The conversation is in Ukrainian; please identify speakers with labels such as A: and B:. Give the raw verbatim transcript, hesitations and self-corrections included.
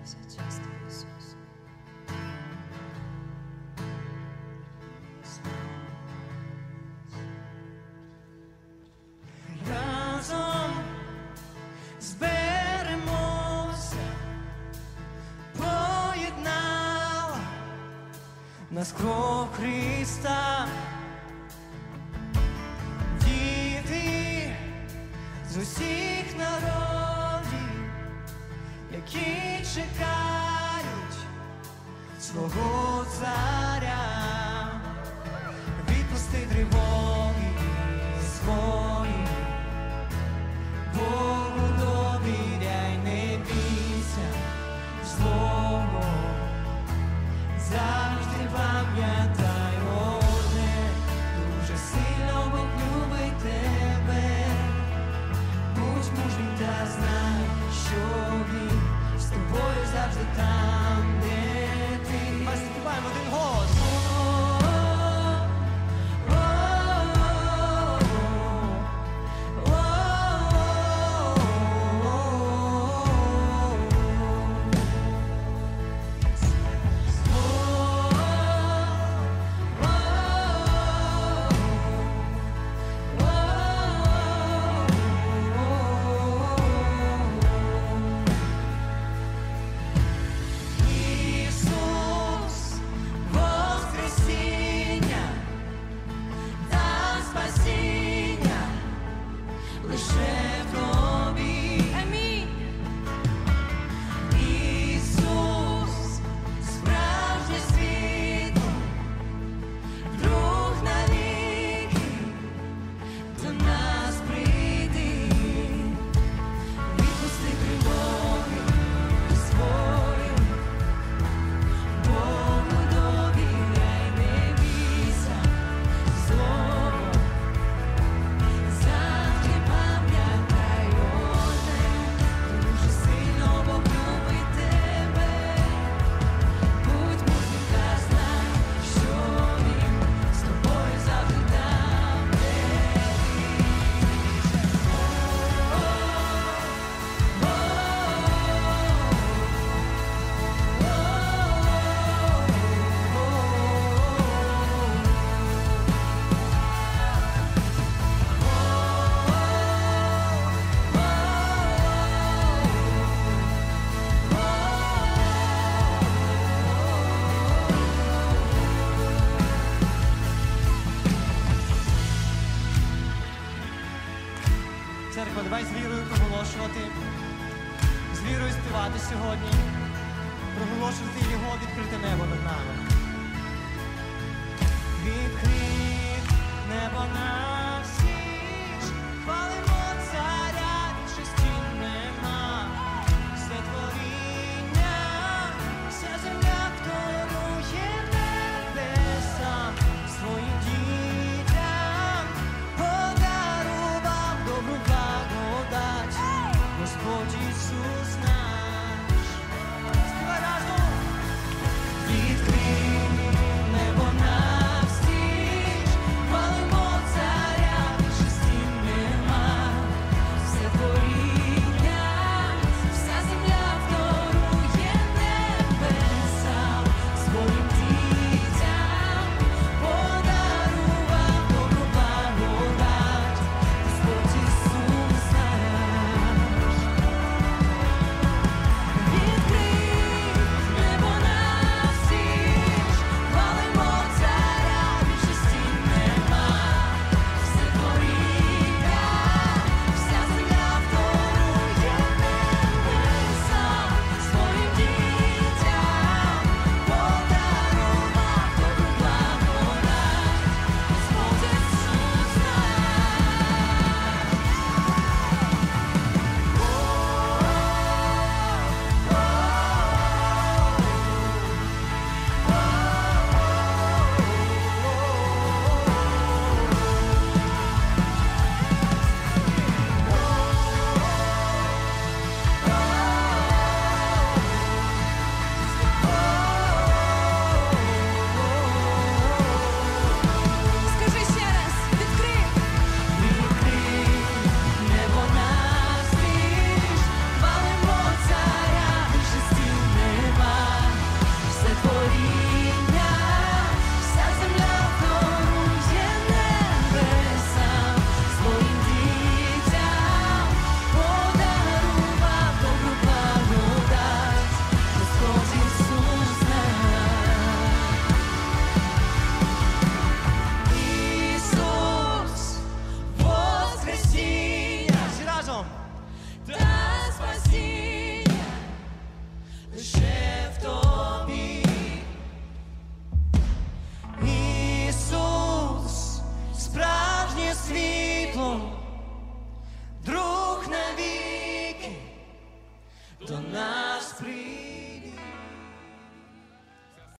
A: часто, Ісус.
B: Разом зберемося, поєднала нас кров Христа. Діти з усіх народів, які чекають свого царя, відпусти тривоги свої, Богу довіряй, не бійся злого, завжди пам'ятай одне, дуже сильно Бог любить тебе. Будь мужнім та знай, що Він з тобою завжди там, де ти. Ми співаємо один голос. Ісус воскресіння та спасіння лише в тобі.
A: Амінь.
B: Ісус справжнє світло, друг навіки, до нас прийди, відпусти тривоги свої, Богу довіряй, не бійся злого, завжди пам'ятай одне, дуже сильно Бог любить тебе. Будь мужнім та знай, що Він з тобою завжди там, де ти. Церква, давай з вірою проголошувати, з вірою співати сьогодні, проголошувати Його відкрите небо над нами. Відкрит небо на всіх, хвалимо царя, більше стін нема. Все творіння, вся земля вторує небесам, своїм дітям подарував добру благодать. Господь Ісус